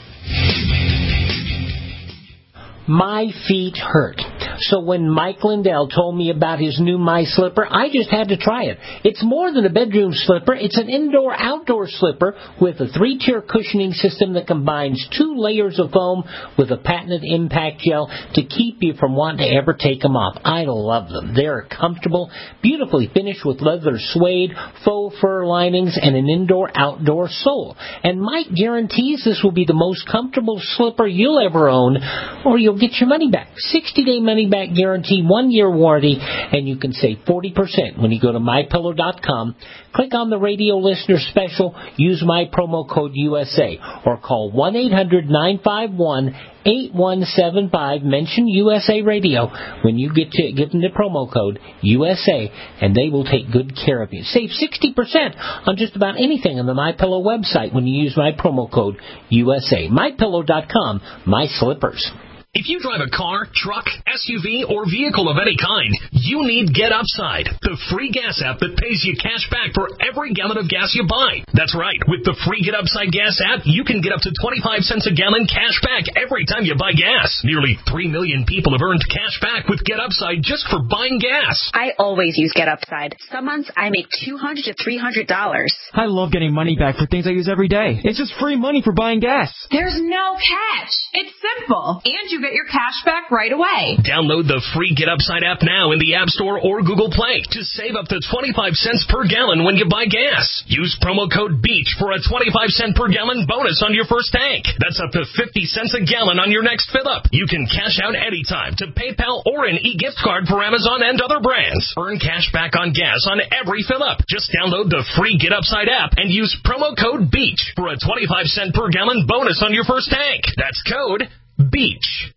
My feet hurt. So when Mike Lindell told me about his new My Slipper, I just had to try it. It's more than a bedroom slipper. It's an indoor-outdoor slipper with a three-tier cushioning system that combines two layers of foam with a patented impact gel to keep you from wanting to ever take them off. I love them. They're comfortable, beautifully finished with leather suede, faux fur linings, and an indoor-outdoor sole. And Mike guarantees this will be the most comfortable slipper you'll ever own, or you'll get your money back. sixty-day money-back guarantee, one-year warranty, and you can save forty percent when you go to my pillow dot com. Click on the radio listener special, use my promo code U S A, or call one eight hundred nine five one eight one seven five. Mention U S A Radio when you get to give them the promo code U S A, and they will take good care of you. Save sixty percent on just about anything on the MyPillow website when you use my promo code U S A. my pillow dot com, my slippers. If you drive a car, truck, S U V, or vehicle of any kind, you need Get Upside, the free gas app that pays you cash back for every gallon of gas you buy. That's right. With the free Get Upside gas app, you can get up to twenty-five cents a gallon cash back every time you buy gas. Nearly three million people have earned cash back with Get Upside just for buying gas. I always use Get Upside. Some months I make two hundred dollars to three hundred dollars. I love getting money back for things I use every day. It's just free money for buying gas. There's no catch. It's simple. And you get your cash back right away. Download the free Get Upside app now in the App Store or Google Play to save up to twenty-five cents per gallon when you buy gas. Use promo code BEACH for a twenty-five cent per gallon bonus on your first tank. That's up to fifty cents a gallon on your next fill-up. You can cash out anytime to PayPal or an e-gift card for Amazon and other brands. Earn cash back on gas on every fill-up. Just download the free Get Upside app and use promo code BEACH for a twenty-five cent per gallon bonus on your first tank. That's code BEACH.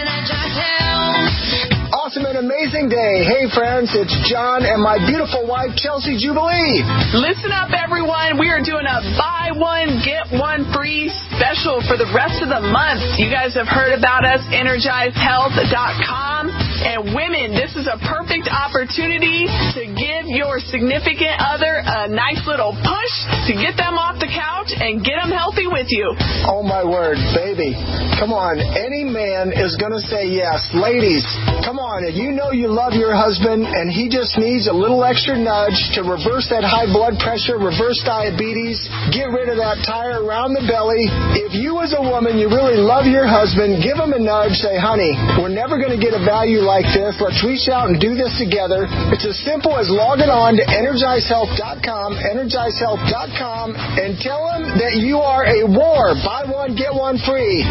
Awesome and amazing day. Hey, friends, it's John and my beautiful wife, Chelsea Jubilee. Listen up, everyone. We are doing a buy one, get one free special for the rest of the month. You guys have heard about us, energize health dot com. And women, this is a perfect opportunity to give your significant other a nice little push to get them off the couch and get them healthy with you. Oh, my word, baby. Come on. Any man is going to say yes. Ladies, come on. If you know you love your husband and he just needs a little extra nudge to reverse that high blood pressure, reverse diabetes, get rid of that tire around the belly. If you as a woman, you really love your husband, give him a nudge. Say, honey, we're never going to get a value like this. Let's reach out and do this together. It's as simple as logging on to energize health dot com, energize health dot com, and tell him that you are a war. Buy one, get one free.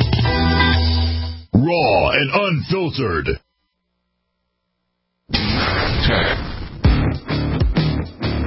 Raw and unfiltered.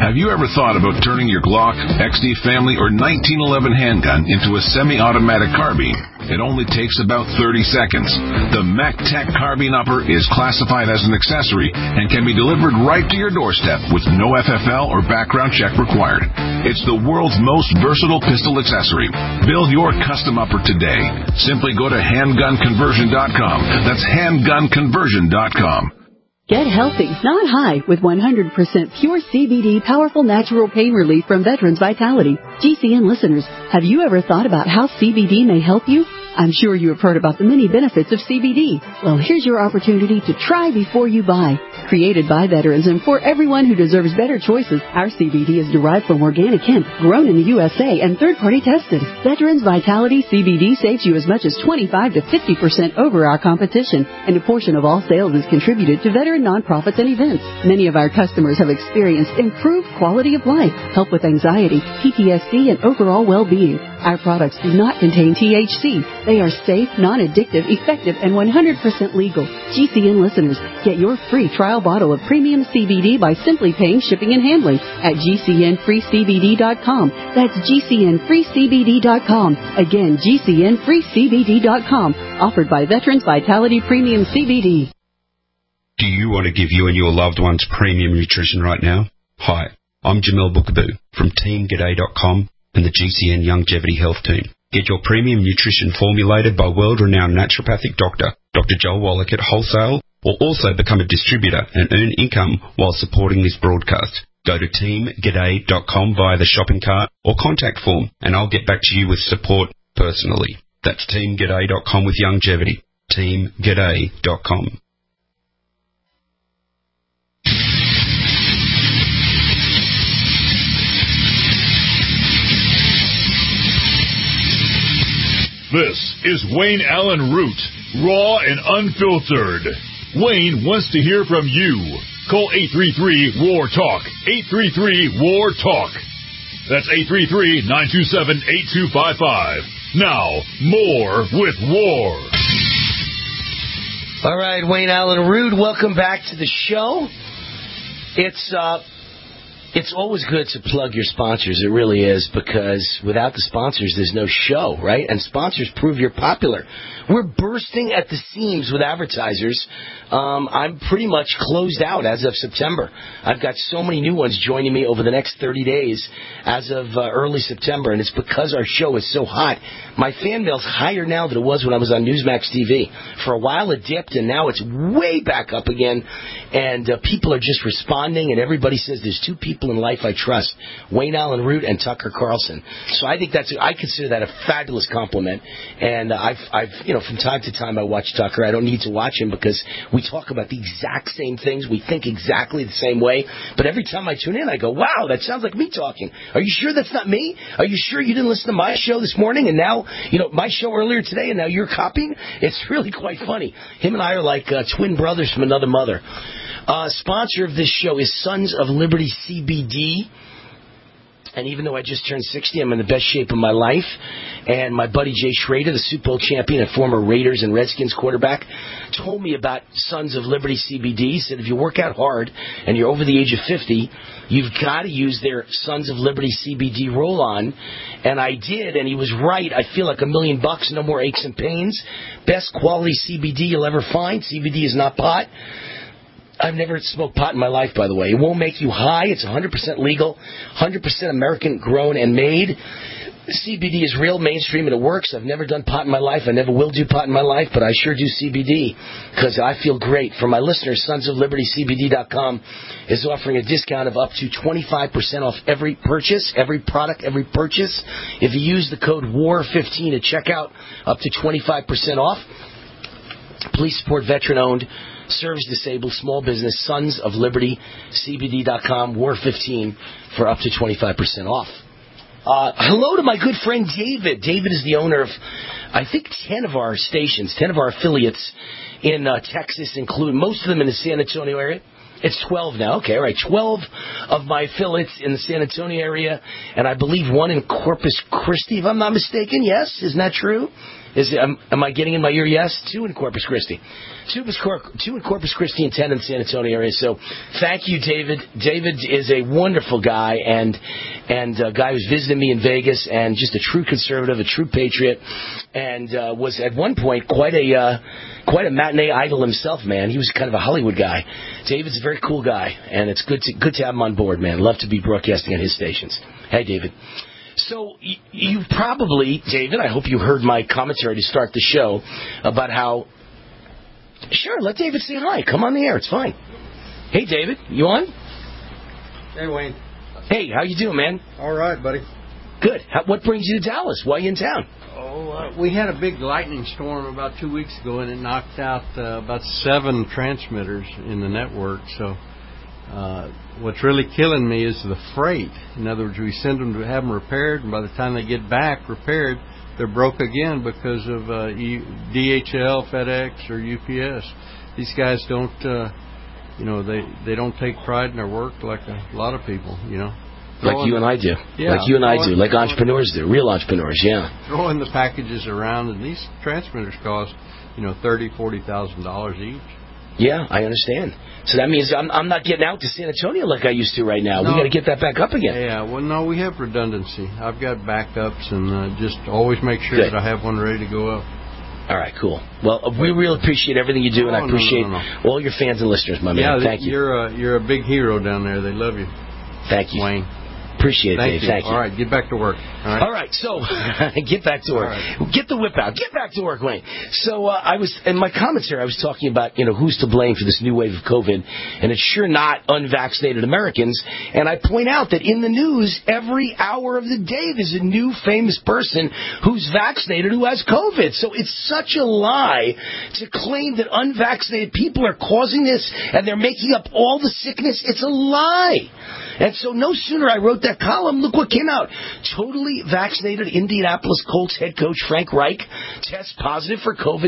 Have you ever thought about turning your Glock, X D Family, or nineteen eleven handgun into a semi-automatic carbine? It only takes about thirty seconds. The MacTech Carbine Upper is classified as an accessory and can be delivered right to your doorstep with no F F L or background check required. It's the world's most versatile pistol accessory. Build your custom upper today. Simply go to handgun conversion dot com. That's handgun conversion dot com. Get healthy, not high, with one hundred percent pure C B D powerful natural pain relief from Veterans Vitality. G C N listeners, have you ever thought about how C B D may help you? I'm sure you have heard about the many benefits of C B D. Well, here's your opportunity to try before you buy. Created by veterans and for everyone who deserves better choices, our C B D is derived from organic hemp, grown in the U S A, and third-party tested. Veterans Vitality C B D saves you as much as twenty-five to fifty percent over our competition, and a portion of all sales is contributed to veteran nonprofits and events. Many of our customers have experienced improved quality of life, help with anxiety, P T S D, and overall well-being. Our products do not contain T H C. They are safe, non-addictive, effective, and one hundred percent legal. G C N listeners, get your free trial bottle of premium C B D by simply paying shipping and handling at G C N free C B D dot com. That's G C N free C B D dot com. Again, G C N free C B D dot com. Offered by Veterans Vitality Premium C B D. Do you want to give you and your loved ones premium nutrition right now? Hi, I'm Jamel Bookaboo from Team G'day dot com and the G C N Longevity Health Team. Get your premium nutrition formulated by world-renowned naturopathic doctor, Doctor Joel Wallach at Wholesale, or also become a distributor and earn income while supporting this broadcast. Go to Team G'day dot com via the shopping cart or contact form, and I'll get back to you with support personally. That's Team G'day dot com with Longevity. Team G'day dot com. This is Wayne Allen Root, raw and unfiltered. Wayne wants to hear from you. Call eight three three, W A R, TALK, eight three three, W A R, TALK. That's eight three three, nine two seven, eight two five five. Now, more with War. All right, Wayne Allen Root, welcome back to the show. It's, uh... It's always good to plug your sponsors. It really is, because without the sponsors, there's no show, right? And sponsors prove you're popular. We're bursting at the seams with advertisers. Um, I'm pretty much closed out as of September. I've got so many new ones joining me over the next thirty days as of uh, early September, and it's because our show is so hot. My fan mail's higher now than it was when I was on Newsmax T V. For a while it dipped, and now it's way back up again, and uh, people are just responding, and everybody says there's two people in life I trust, Wayne Allen Root and Tucker Carlson. So I think that's, I consider that a fabulous compliment, and uh, I've, I've, you know, from time to time I watch Tucker. I don't need to watch him because we talk about the exact same things. We think exactly the same way, but every time I tune in, I go, wow, that sounds like me talking. Are you sure that's not me? Are you sure you didn't listen to my show this morning, and now, you know, my show earlier today, and now you're copying? It's really quite funny. Him and I are like uh, twin brothers from another mother. Uh, sponsor of this show is Sons of Liberty C B D. And even though I just turned sixty, I'm in the best shape of my life. And my buddy Jay Schrader, the Super Bowl champion and former Raiders and Redskins quarterback, told me about Sons of Liberty C B D. He said if you work out hard and you're over the age of fifty, you've got to use their Sons of Liberty C B D roll-on. And I did, and he was right. I feel like a million bucks, no more aches and pains. Best quality C B D you'll ever find. C B D is not pot. I've never smoked pot in my life, by the way. It won't make you high. It's one hundred percent legal, one hundred percent American grown and made. C B D is real, mainstream, and it works. I've never done pot in my life. I never will do pot in my life, but I sure do C B D because I feel great. For my listeners, Sons of Liberty C B D dot com is offering a discount of up to twenty-five percent off every purchase, every product, every purchase. If you use the code W A R fifteen at checkout, up to twenty-five percent off. Please support veteran-owned, service-disabled, small business, Sons of Liberty C B D dot com, W A R fifteen for up to twenty-five percent off. Uh, hello to my good friend David. David is the owner of, I think, ten of our stations, ten of our affiliates in uh, Texas, include most of them in the San Antonio area. It's twelve now. Okay, all right. twelve of my affiliates in the San Antonio area, and I believe one in Corpus Christi, if I'm not mistaken. Yes, isn't that true? Is it, am, am I getting in my ear? Yes. Two in Corpus Christi. Two, two in Corpus Christi and ten in the San Antonio area. So thank you, David. David is a wonderful guy and and a guy who's visited me in Vegas and just a true conservative, a true patriot, and uh, was at one point quite a uh, quite a matinee idol himself, man. He was kind of a Hollywood guy. David's a very cool guy, and it's good to good to have him on board, man. Love to be broadcasting on his stations. Hey, David. So y- you probably, David, I hope you heard my commentary to start the show about how. Sure, let David say hi. Come on the air. It's fine. Hey, David, you on? Hey, Wayne. Hey, how you doing, man? All right, buddy. Good. How, what brings you to Dallas? Why are you in town? Oh, uh, we had a big lightning storm about two weeks ago, and it knocked out uh, about seven transmitters in the network. So uh, what's really killing me is the freight. In other words, we send them to have them repaired, and by the time they get back repaired, they're broke again because of uh, D H L, FedEx, or U P S. These guys don't, uh, you know, they, they don't take pride in their work like a lot of people, you know. Like you and I do. Yeah, like you and I do. Like throwing, entrepreneurs do. Real entrepreneurs, yeah. Throwing the packages around, and these transmitters cost, you know, thirty thousand dollars, forty thousand dollars each. Yeah, I understand. So that means I'm, I'm not getting out to San Antonio like I used to right now. No. We got to get that back up again. Yeah, well, no, we have redundancy. I've got backups, and uh, just always make sure Good. that I have one ready to go up. All right, cool. Well, we really appreciate everything you do, and Oh, I appreciate no, no, no. all your fans and listeners, my man. Yeah, Thank you. You're a, you're a big hero down there. They love you. Thank you. Wayne. Appreciate it, Thank Dave. you. Thank you. All right, get back to work. All right, All right so get back to work. Right. Get the whip out. Get back to work, Wayne. So uh, I was in my commentary. I was talking about you know who's to blame for this new wave of COVID, and it's sure not unvaccinated Americans. And I point out that in the news every hour of the day there's a new famous person who's vaccinated who has COVID. So it's such a lie to claim that unvaccinated people are causing this and they're making up all the sickness. It's a lie. And so no sooner I wrote that column, look what came out. Totally vaccinated Indianapolis Colts head coach Frank Reich tests positive for COVID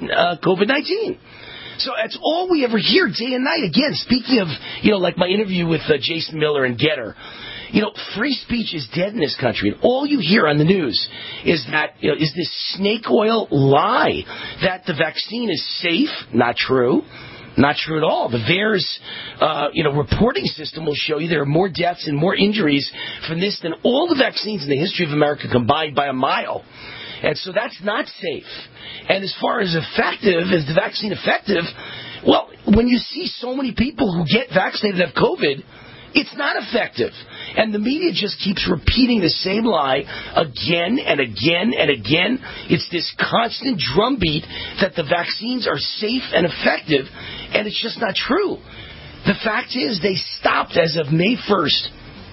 nineteen. So that's all we ever hear day and night. Again, speaking of, you know, like my interview with uh, Jason Miller and Getter, you know, free speech is dead in this country. And all you hear on the news is that, you know, is this snake oil lie that the vaccine is safe. Not true. Not true at all. The V A E R S, uh, you know, reporting system will show you there are more deaths and more injuries from this than all the vaccines in the history of America combined by a mile. And so that's not safe. And as far as effective, is the vaccine effective? Well, when you see so many people who get vaccinated have COVID, it's not effective. And the media just keeps repeating the same lie again and again and again. It's this constant drumbeat that the vaccines are safe and effective, and it's just not true. The fact is they stopped as of May first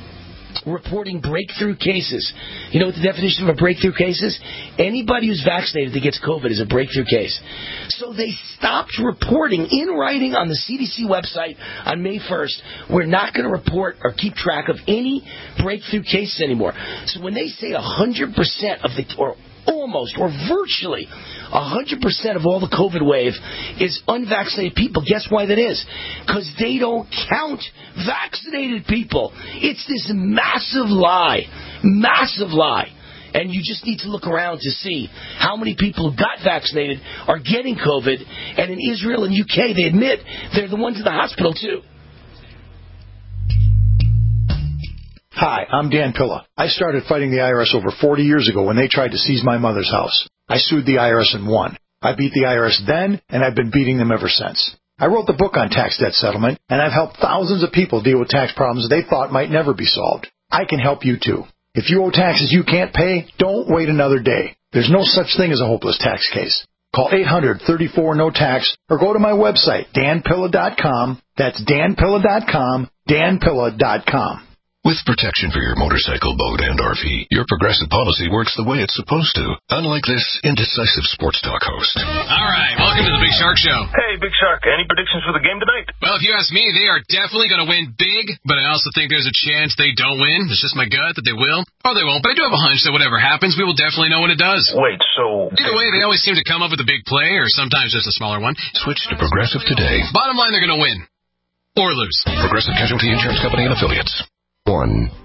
reporting breakthrough cases. You know what the definition of a breakthrough case is? Anybody who's vaccinated that gets COVID is a breakthrough case. So they stopped reporting in writing on the C D C website on May first. We're not going to report or keep track of any breakthrough cases anymore. So when they say one hundred percent of the, or almost, or virtually one hundred percent of all the COVID wave is unvaccinated people. Guess why that is? Because they don't count vaccinated people. It's this massive lie. Massive lie. And you just need to look around to see how many people who got vaccinated are getting COVID. And in Israel and U K, they admit they're the ones in the hospital, too. Hi, I'm Dan Pilla. I started fighting the I R S over forty years ago when they tried to seize my mother's house. I sued the I R S and won. I beat the I R S then, and I've been beating them ever since. I wrote the book on tax debt settlement, and I've helped thousands of people deal with tax problems they thought might never be solved. I can help you, too. If you owe taxes you can't pay, don't wait another day. There's no such thing as a hopeless tax case. Call eight hundred, thirty-four, no tax or go to my website, dan pilla dot com. That's dan pilla dot com, dan pilla dot com. With protection for your motorcycle, boat, and R V, your Progressive policy works the way it's supposed to. Unlike this indecisive sports talk host. All right, welcome to the Big Shark Show. Hey, Big Shark, any predictions for the game tonight? Well, if you ask me, they are definitely going to win big, but I also think there's a chance they don't win. It's just my gut that they will, or they won't. But I do have a hunch that whatever happens, we will definitely know when it does. Wait, so... Either way, they always seem to come up with a big play, or sometimes just a smaller one. Switch to Progressive today. Bottom line, they're going to win. Or lose. Progressive Casualty Insurance Company and Affiliates. One.